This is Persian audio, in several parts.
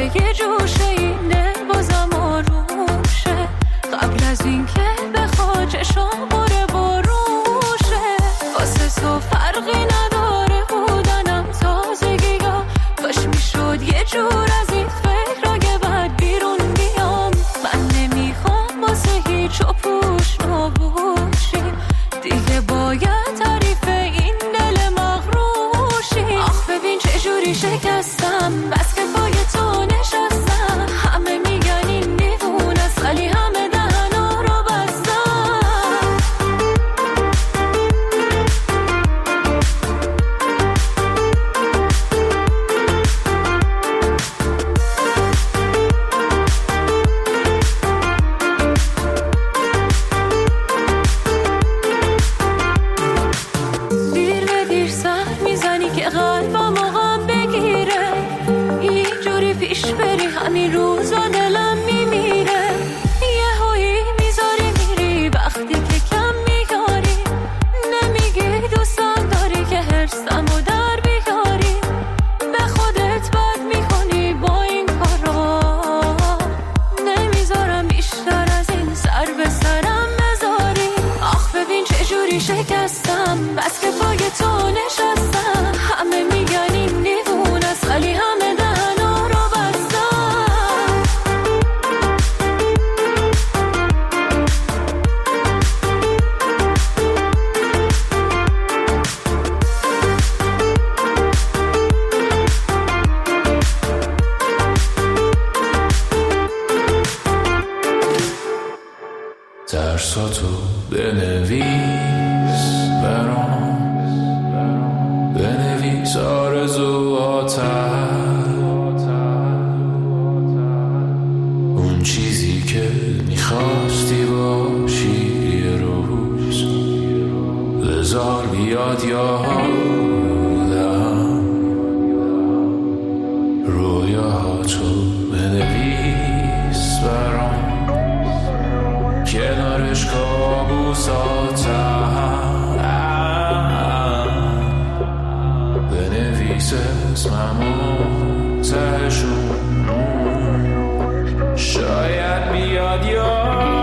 یه جوشه اینه بازم آروشه قبل از این که بخواد چشام باره باروشه واسه تو فرقی نداره بودنم تازگی یا کاش میشد یه جور از این فکر که بعد بیرون بیام من نمیخوام واسه هیچ و پوش نباشیم دیگه باید تعریف این دل مغروشی آخ ببین چجوری شکستم بس که پای تو نشستم همه میگن این دیوونه است ولی همه دهنا رو بستم دیر به دیر سر میزنی که قلبم غم بگیره اینجوری پیش بری همین روزا دلم میمیره یه هایی میذاری میری وقتی که کم میگاری نمیگی دوستم داری که حرصم و در بیاری به خودت بد میکنی با این کارا نمیذارم بیشتر از این سر به سرم بذاری آخ ببین چجوری شکستم بس که پای تو نشستم همه میگن این دیوونه است ولی همه دهنا رو بستم ترساتو بنویس برام بنویس آرزوهاتم اون چیزی که میخواستی باشی یه روز بذار بیاد یادم رویاهاتو بنویس برام کنارش کابوساتم بنویس اسممو تهشون شاید بیاد یادم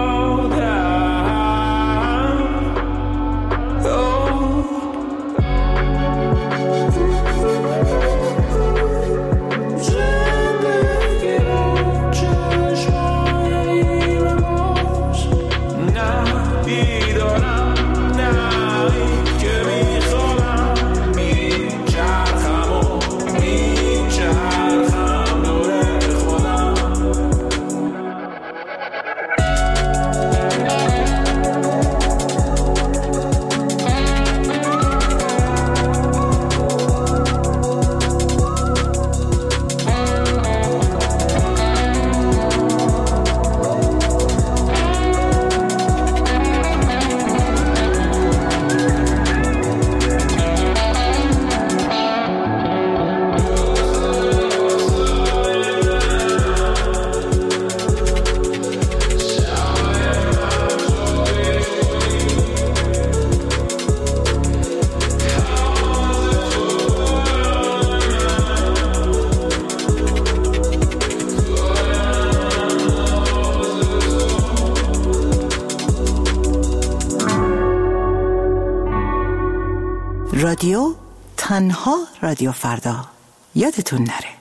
رادیو تنها رادیو فردا یادتون نره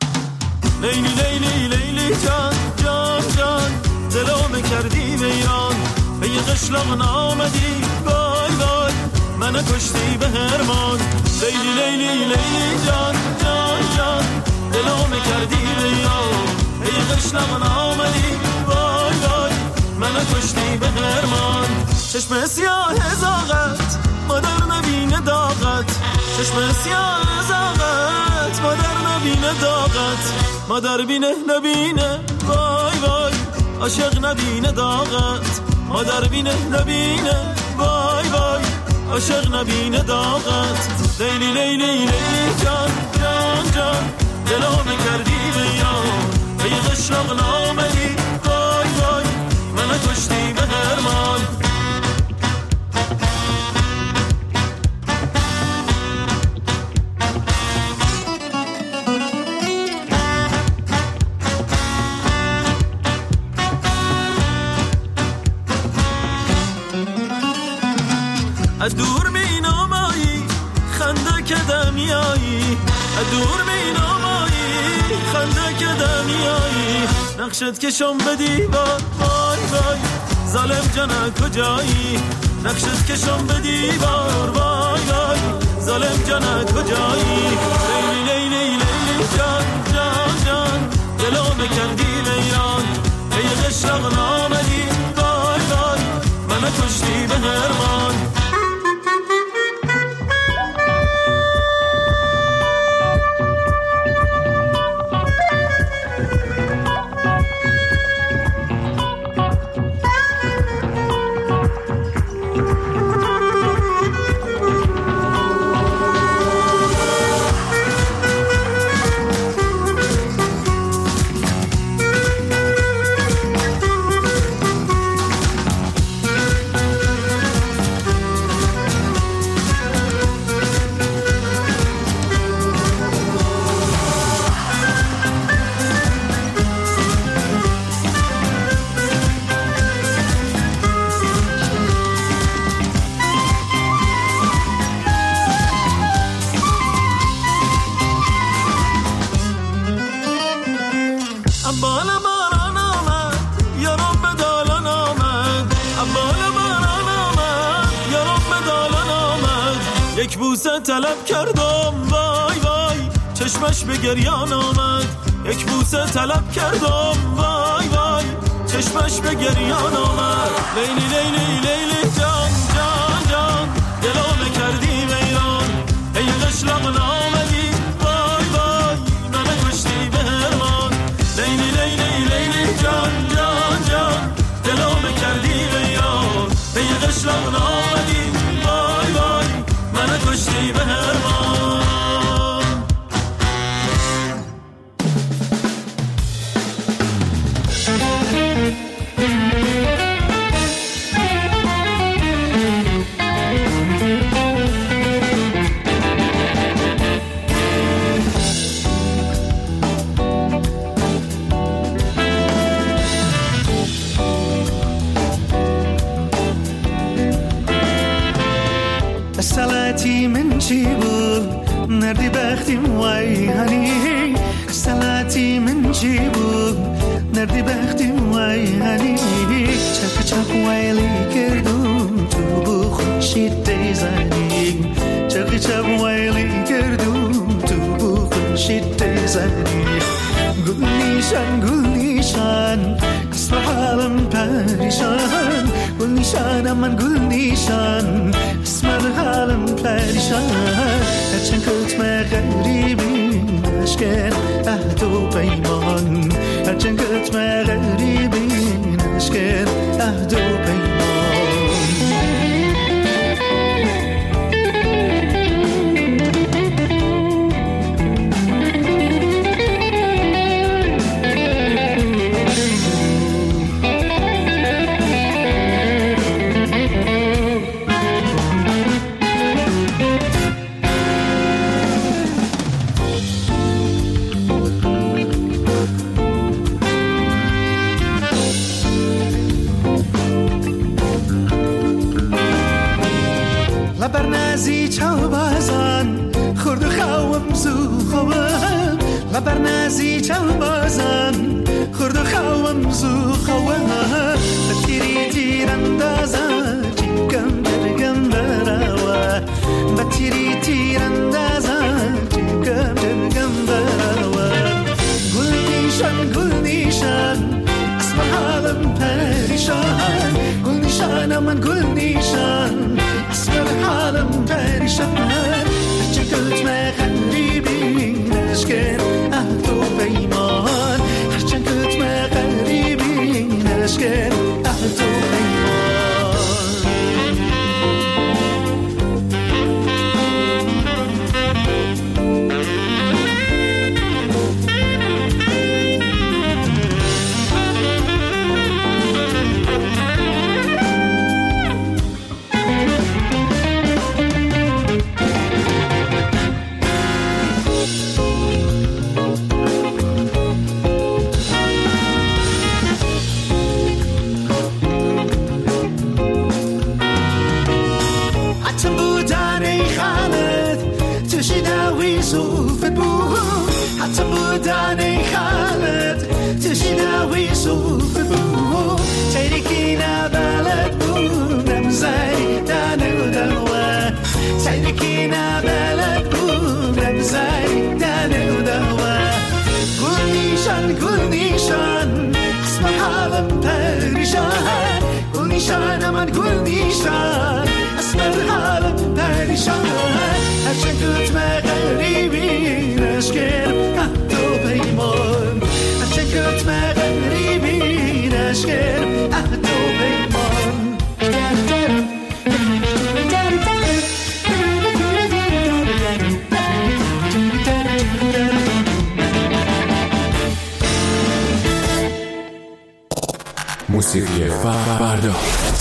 لیلی لیلی لیلی جان جان جان دلو کردی ویران به یه قشلاق نامدی وای وای منو کشتی به هرمان لیلی لیلی لیلی جان جان جان دلو کردی ویران به یه قشلاق نامدی وای وای منو کشتی به هرمان چشم سیاه زاغت مادر نبینه داغت چشم سیاه زاغت مادر نبینه داغت مادر بینه نبینه وای وای عاشق نبینه داغت مادر بینه نبینه وای وای عاشق نبینه داغت لیلی لیلی لیلی جان جان جان دلو کردی بیان به یه قشلاق نامدی وای وای منو کشتی به هرمان خنده که دمیایی نقشت کشم به دیوار وای وای ظالم جانه کجایی نقشت کشم به دیوار وای وای ظالم جانه کجایی لیلی لیلی لیلی جان جان جان دلو بکندی ویران ای قشق نامدی وای وای منو کشتی به هرمان یک بوسه طلب کردم وای وای چشمش به گریان آمد یک بوسه طلب کردم وای وای چشمش به گریان آمد لیلی لیلی لیلی جان جان جان دلو بکردی ویران ای قشلق نامدی وای وای من کشتی به هرمان لیلی لیلی لیلی جان جان جان دلو بکردی ویران ای قشلق نامدی وای وای من کشتی به هرمان سلاتی من چی بود نردی بختیم وای هنی سلاتی من چی بود نردی بختیم وای هنی چک چک وایلی کردم تو بو خوشید دیزنی چک چک وایلی کردم تو بو خوشید دیزنی گل نیشان اسم حالم پریشان گل نیشان من گل نیشان اسم حالم پریشان هرچند کتم غریبی نشکن عهد و پیمان هرچند کتم غریبی نشکن عهد و پیمان لبرنازی چاو بازان خورد و خوام زو خوام لبرنازی چاو بازان خورد و خوام زو خوام بتیری تیراندازا چیکم درگم براوا بتیری تیراندازا چیکم درگم براوا گل نیشان اسم حالم پریشان گل نیشان من گل نیشان اسم حالم پریشان هرچند کتم غریبی نشکن عهد و پیمان هرچند کتم غریبی نشکن عهد و پیمان حتی بودن ناوی صوف بو تریکی نبلد بو نمزای دانه و دوا تریکی نبلد بو نمزای دانه و دوا گل نیشان اسم حالم پریشان گل نیشان من گل نیشان اسم حالم پریشان هرچه گتم غریبی نشکر اهدو پیمان هرچه گتم غریبی نشکر اهدو پیمان موسیقی فردا.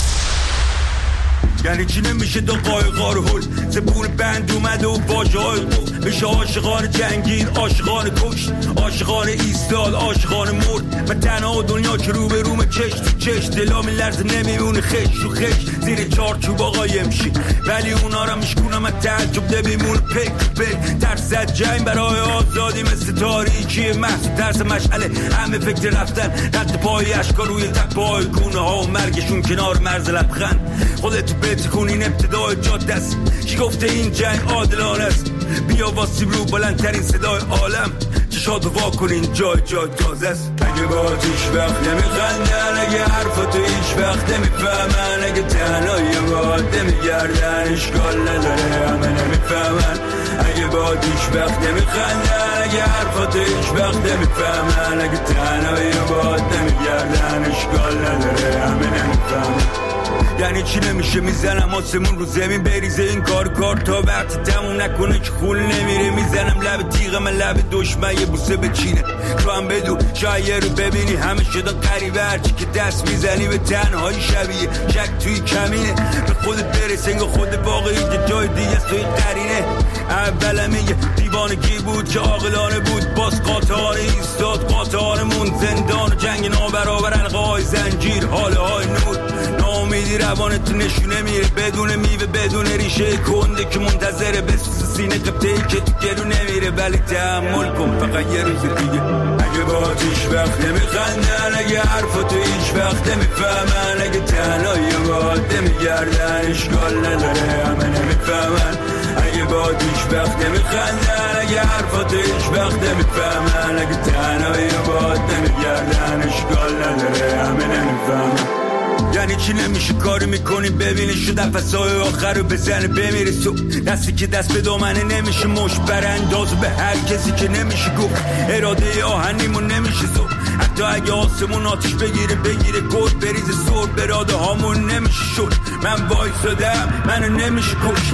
یعنی چی نمیشه دو قایقا رو هل زبون بند اومده و واجه های قفل میشه عاشقان جنگین عاشقان کشت عاشقان ایستاد عاشقان مرد من تنها دنیا که رو به روم چش تو چش دلا میلرزه نمیمونه خش رو خش زیر چارچوب آقای امشی ولی اونا را میشکونم من تعجب نمیمونه پک پک ترسد جنگ برای آزادی مثل تاریکی محض ترس مشعله همه فکر رفتن رد پای اشکار روی تپای گونه ها و مرگشون کنار مرز لبخند خودتو بتکن این ابتدای جاده است کی گفته این جنگ عادلانه است بیا واسیم رو بلندترین صدای عالم چشاتو وا کن این جای تازه است اگه با هیچ وقت نمیخندن اگه حرفاتو هیچ وقت نمیفهمن اگه تنهایی باید نمیگردن اشکال نداره همه نمیفهمن اگه با هیچ وقت نمیخندن اگه حرفاتو هیچ وقت نمیفهمن اگه تنهایی باید نمیگردن اشکال نداره همه نمیفهمن یعنی چی نمیشه میزنم آسمون رو زمین بریزه این کار تا وقتی تموم نکنه که خول نمیره میزنم لب تیغم لب دشمن یه بوسه بچینه تو هم بدو شاید رو ببینی همه شده قریبه هرچی که دست میزنی به تنهایی شبیه شک توی کمینه به خودت برس انگاه خود واقعی که جای دیگه توی قرینه اولم یه دیوانگی بود که عاقلانه بود باز قاطعانه ایستاد قاطعانمون زندان و جنگ نابرابر القای زنجیر حاله های نور ناامیدی روانت نشونه میره بدون میوه بدون ریشه کنده که منتظره بسوز سینه قبطه‌ای که تو گلو نمیره ولی تحمل کن فقط یه روز دیگه اگه با هیچ وقت نمیخندن اگه حرفاتو هیچ وقت نمیفهمن اگه تنهایی باید نمیگردن اشکال نداره همه نمیفهمن اگه با هیچ وقت نمیخندن اگه حرفاتو هیچ وقت نمیفهمن اگه تنهایی باید نمیگردن اشکال نداره همه نمیفهمن یعنی چی نمیشه کاری میکنی ببینی شد نفسای آخر رو بزنه بمیره سو دستی که دست به دامنه نمیشه مش براندازو به هر کسی که نمیشه گفت اراده آهنیمون نمیشه زو حتی اگه آسمون آتش بگیره گل بریزه سر براده هامون نمیشه شد من وایسادم منو نمیشه کشت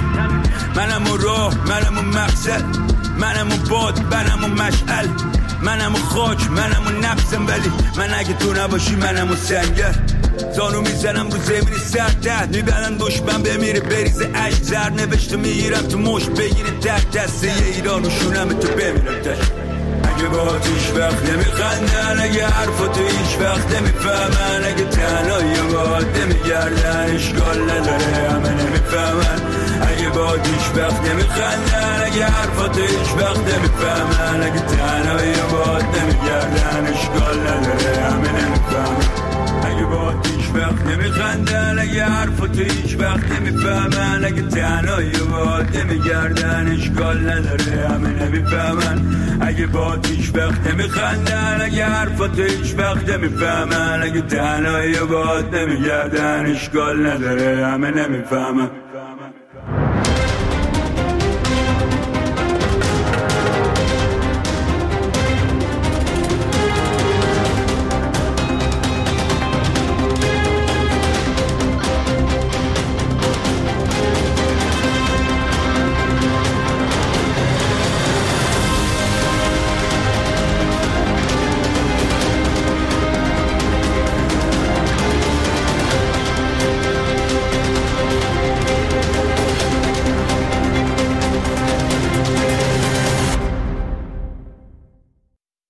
منم و راه منم و مقصد منم و باد منم و مشعل منم و خاک منم و نفسم ولی من اگه تو نباشی منم و سنگر زانو میزنم رو زمین سرد میبرن دشمن بمیره بریزه عشق زر نوشته میگیرم تو مشت بگیره تک دسته ایران و شونم تو بمیرم تشت اگه با هیچ وقت نمیخندن اگه حرفاتو هیچ وقت نمیفهمن اگه تنهایی باید نمیگردن اشکال نداره همه نمیفهمن اگه با هیچ وقت نمیخندن اگه حرفاتو هیچ وقت نمیفهمن اگه تنهایی باید نمیگردن اشکال نداره همه نمیفهمن اگه با هیچ وقت نمیخندن اگه حرفاتو هیچ وقت نمیفهمن اگه تنهایی باید نمیگردن اشکال نداره همه نمیفهمن اگه با هیچ وقت نمیخندن اگه حرفاتو هیچ وقت نمیفهمن اگه تنهایی باید نمیگردن اشکال نداره همه نمیفهمن